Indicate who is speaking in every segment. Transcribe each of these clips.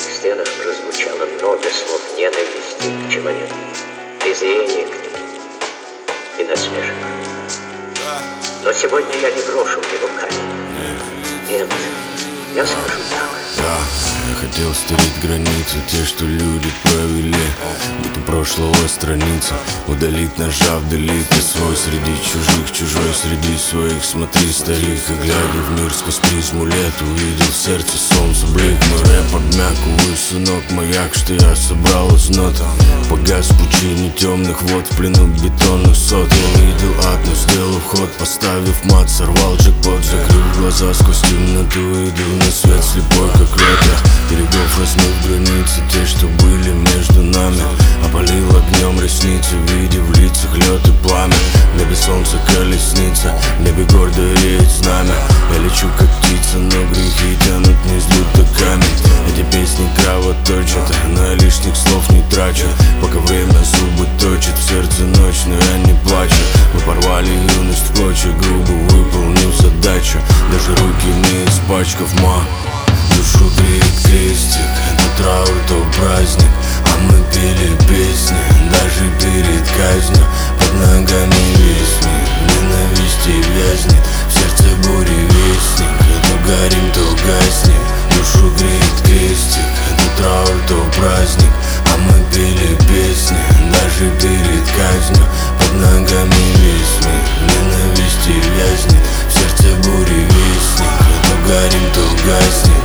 Speaker 1: В стенах прозвучало много слов ненависти к человеку, презрения к нему и насмешек. Но сегодня я не брошу его камень. Нет, я скажу так.
Speaker 2: Да, я хотел стереть границы, те, что люди провели, будто прошлого страница. Удалить, нажав delete, ты свой среди чужих, чужой среди своих. Смотри, старик, и глядя в мир сквозь призму лет, увидел в сердце солнце блик. Мой рэп обмяк, увы, сынок, маяк, что я собрал из нот. Погас в пучине темных вод, в плену бетонных сот. Я видел ад, но сделал ход, поставив мат, сорвал джекпот. Закрыв глаза сквозь темноту, видел на свет слепой, как ветер. Берегов размыв границы, те, что были между нами. Опалил огнем ресницы, видя в лицах лед и пламя. В небе солнце колесница, в небе гордо реет знамя. Я лечу как птица, но грехи тянут вниз, будто камень. Эти песни кровоточат, на лишних слов не трачу. Пока время зубы точит, в сердце ночь, но я не плачу. Мы порвали юность в клочья, грубо выполнив задачу. Даже руки не испачкав, душу греет крестик. Это траур, то праздник, а мы пели песни даже перед казнью. Под ногами весь мир в ненависти вязнет, в сердце бури вестник. То горим, то гаснем, душу греет крестик. Это траур, то праздник, а мы пели песни даже перед казнью. Под ногами весь мир в ненависти вязнет, в сердце бури вестник. То горим, то гаснем.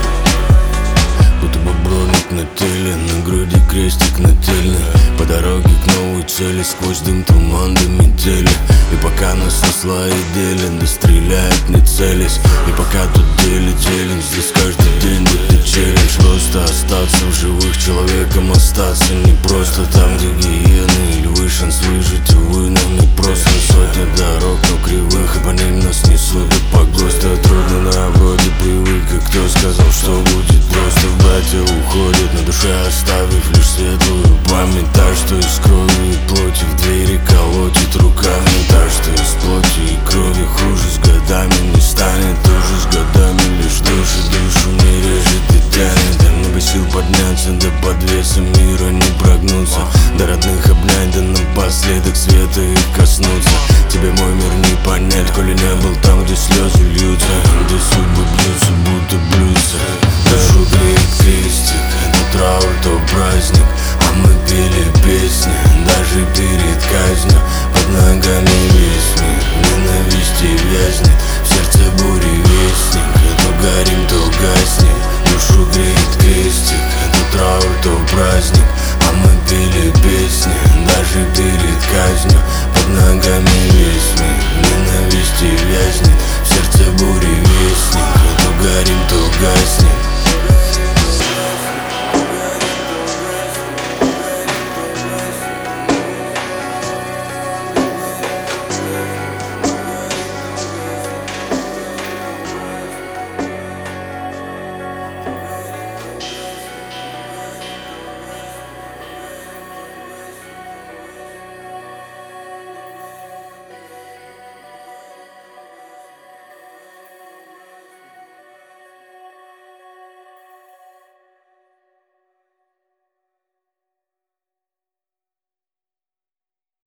Speaker 2: Будто бы броник на теле, на груди крестик нательный. По дороге к новой цели, сквозь дым, туман до метели. И пока нас на слои делен, да стреляет не целясь. И пока тут делен, здесь каждый день будто челлендж. Просто остаться в живых, человеком остаться не просто. Там, где гиены и львы, шанс выжить, увы, нам не просто. Сотни дорог, но кривых, и по ним нас несут до погоста. Трудно на вроде привык, и кто сказал, что будет просто. Братья уходят, на душе оставив лишь светлую память. Та, что из крови и плоти в двери колотит руками. Та, что из плоти и крови хуже с годами не станет. Тоже с годами лишь душу не режет и тянет. Да много сил подняться, да под весом мира не прогнуться. До родных обнять, да напоследок света их коснуться. Тебе мой мир не понять, коли не был там, где слезы